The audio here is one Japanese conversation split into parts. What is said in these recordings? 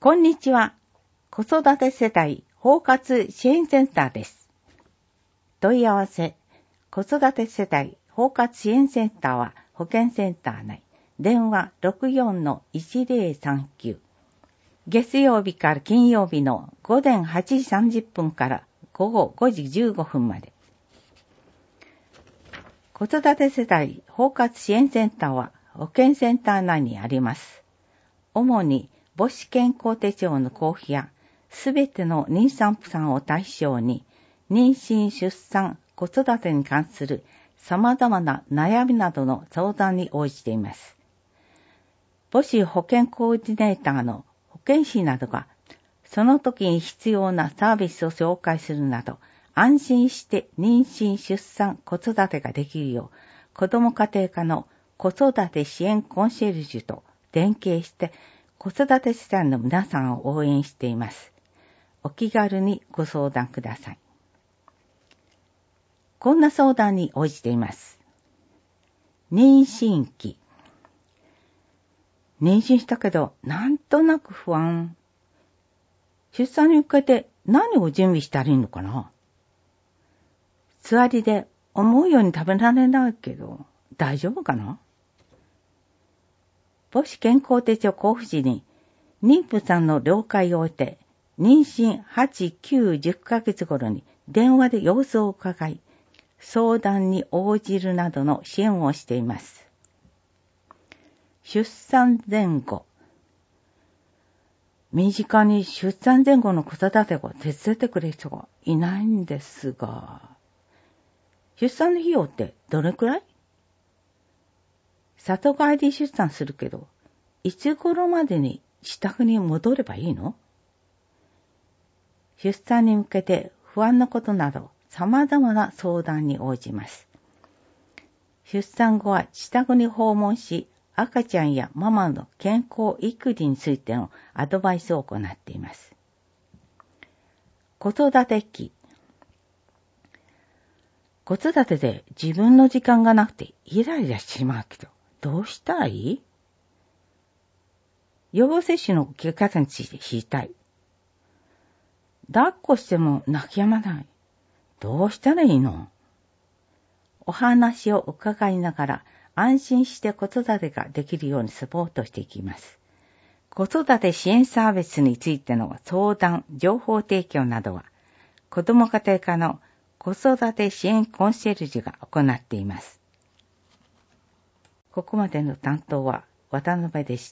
こんにちは。子育て世帯包括支援センターです。問い合わせ、子育て世帯包括支援センターは保健センター内、電話 64-1039。月曜日から金曜日の午前8時30分から午後5時15分まで。子育て世帯包括支援センターは保健センター内にあります。主に母子健康手帳の交付や、すべての妊産婦さんを対象に、妊娠・出産・子育てに関する様々な悩みなどの相談に応じています。母子保健コーディネーターの保健師などが、その時に必要なサービスを紹介するなど、安心して妊娠・出産・子育てができるよう、子ども家庭科の子育て支援コンシェルジュと連携して、子育て世帯の皆さんを応援しています。お気軽にご相談ください。こんな相談に応じています。妊娠期。妊娠したけど、なんとなく不安。出産に向けて何を準備したらいいのかな？つわりで思うように食べられないけど、大丈夫かな？母子健康手帳交付時に、妊婦さんの了解を得て、妊娠8、9、10ヶ月頃に電話で様子を伺い、相談に応じるなどの支援をしています。出産前後。身近に出産前後の子育てを手伝ってくれる人がいないんですが、出産の費用ってどれくらい？里帰り出産するけど、いつ頃までに自宅に戻ればいいの？出産に向けて不安なことなど様々な相談に応じます。出産後は自宅に訪問し、赤ちゃんやママの健康育児についてのアドバイスを行っています。子育て期。子育てで自分の時間がなくてイライラしてしまうけど、どうしたらいい？予防接種の受け方について知りたい。抱っこしても泣き止まない。どうしたらいいの？お話を伺いながら安心して子育てができるようにサポートしていきます。子育て支援サービスについての相談、情報提供などは、子ども家庭科の子育て支援コンシェルジュが行っています。ここまでの担当は渡辺でした。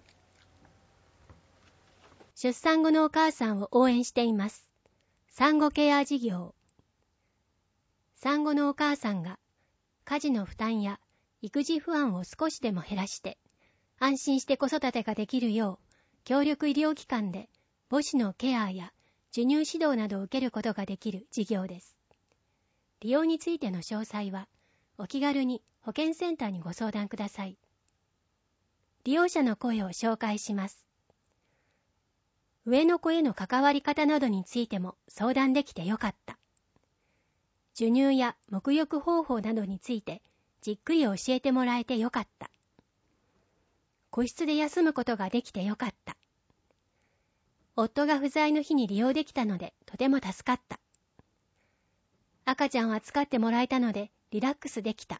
出産後のお母さんを応援しています。産後ケア事業。産後のお母さんが家事の負担や育児不安を少しでも減らして安心して子育てができるよう協力医療機関で母子のケアや授乳指導などを受けることができる事業です。利用についての詳細はお気軽に保健センターにご相談ください。利用者の声を紹介します。上の子への関わり方などについても相談できてよかった。授乳や沐浴方法などについてじっくり教えてもらえてよかった。個室で休むことができてよかった。夫が不在の日に利用できたのでとても助かった。赤ちゃんを扱ってもらえたのでリラックスできた。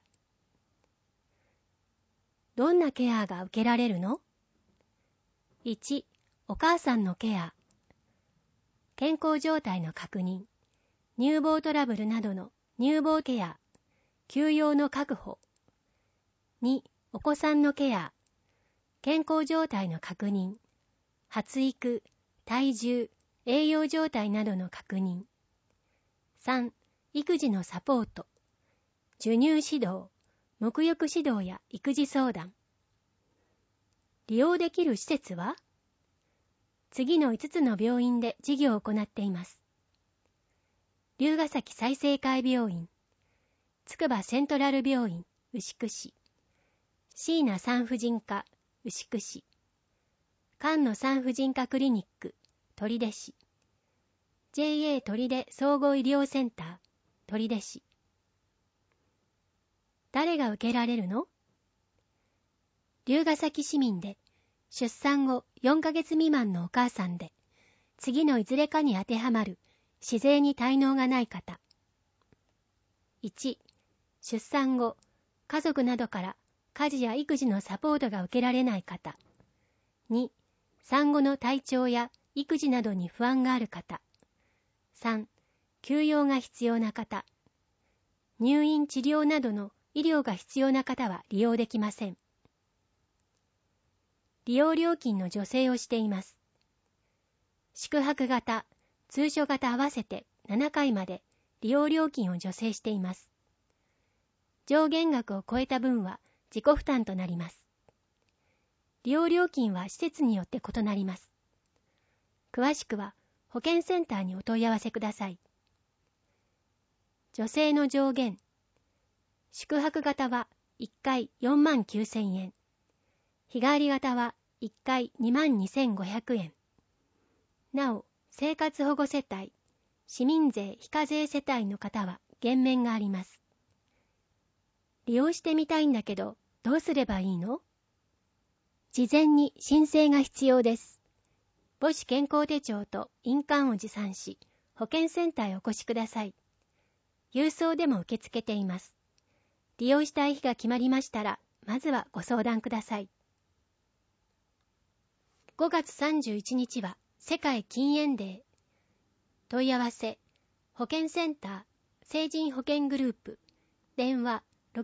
どんなケアが受けられるの？ 1. お母さんのケア。健康状態の確認。乳房トラブルなどの乳房ケア、休養の確保。2. お子さんのケア、健康状態の確認、発育、体重、栄養状態などの確認。3. 育児のサポート、授乳指導、沐浴指導や育児相談。利用できる施設は？次の5つの病院で事業を行っています。龍ヶ崎済生会病院、つくばセントラル病院、牛久市、椎名産婦人科、牛久市、菅野産婦人科クリニック、取手市、JA 取手総合医療センター、取手市。誰が受けられるの？龍ヶ崎市民で出産後4ヶ月未満のお母さんで、次のいずれかに当てはまる市税に滞納がない方。1、出産後、家族などから家事や育児のサポートが受けられない方。2、産後の体調や育児などに不安がある方。3、休養が必要な方。入院治療などの医療が必要な方は利用できません。利用料金の助成をしています。宿泊型、通所型合わせて7回まで利用料金を助成しています。上限額を超えた分は自己負担となります。利用料金は施設によって異なります。詳しくは保健センターにお問い合わせください。助成の上限。宿泊型は1回49,000円。日帰り型は1回22,500円。なお、生活保護世帯、市民税非課税世帯の方は減免があります。利用してみたいんだけど、どうすればいいの？事前に申請が必要です。母子健康手帳と印鑑を持参し、保健センターへお越しください。郵送でも受け付けています。利用したい日が決まりましたら、まずはご相談ください。5月31日は世界禁煙デー。問い合わせ、保健センター、成人保健グループ、電話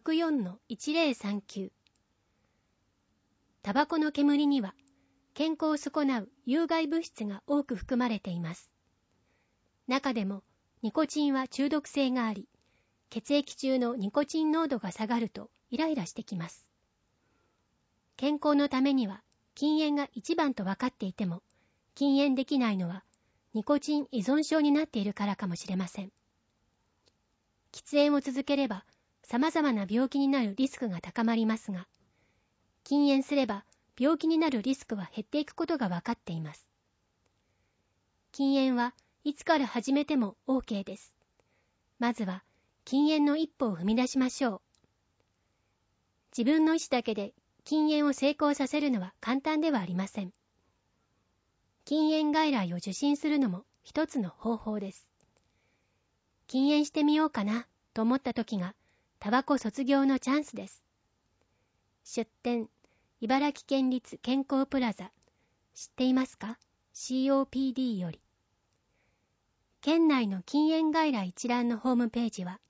64-1039。タバコの煙には、健康を損なう有害物質が多く含まれています。中でも、ニコチンは中毒性があり、血液中のニコチン濃度が下がるとイライラしてきます。健康のためには禁煙が一番と分かっていても、禁煙できないのはニコチン依存症になっているからかもしれません。喫煙を続ければ様々な病気になるリスクが高まりますが、禁煙すれば病気になるリスクは減っていくことが分かっています。禁煙はいつから始めても OK です。まずは禁煙の一歩を踏み出しましょう。自分の意思だけで禁煙を成功させるのは簡単ではありません。禁煙外来を受診するのも一つの方法です。禁煙してみようかなと思った時がタバコ卒業のチャンスです。出店、茨城県立健康プラザ、知っていますか？ COPD より。県内の禁煙外来一覧のホームページは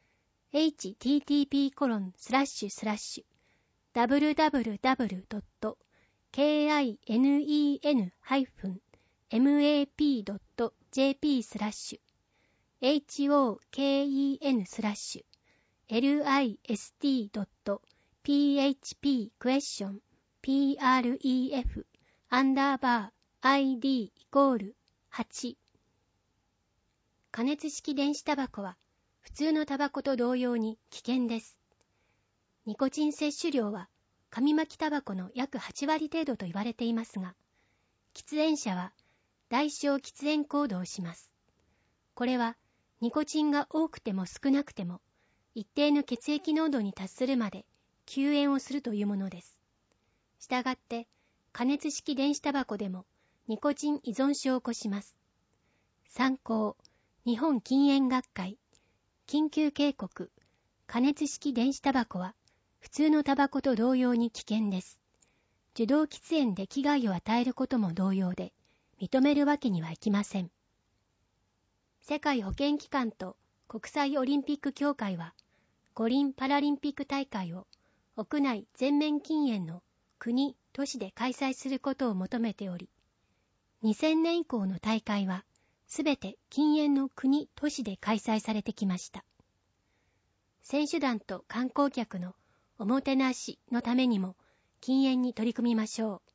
http://www.hoken-pref_id=8。加熱式電子タバコは普通のタバコと同様に危険です。ニコチン摂取量は紙巻きタバコの約8割程度と言われていますが、喫煙者は代償喫煙行動をします。これはニコチンが多くても少なくても一定の血液濃度に達するまで休煙をするというものです。したがって加熱式電子タバコでもニコチン依存症を起こします。参考、日本禁煙学会、緊急警告、加熱式電子タバコは普通のタバコと同様に危険です。受動喫煙で危害を与えることも同様で、認めるわけにはいきません。世界保健機関と国際オリンピック協会は、五輪パラリンピック大会を屋内全面禁煙の国・都市で開催することを求めており、2000年以降の大会は、すべて禁煙の国・都市で開催されてきました。選手団と観光客のおもてなしのためにも禁煙に取り組みましょう。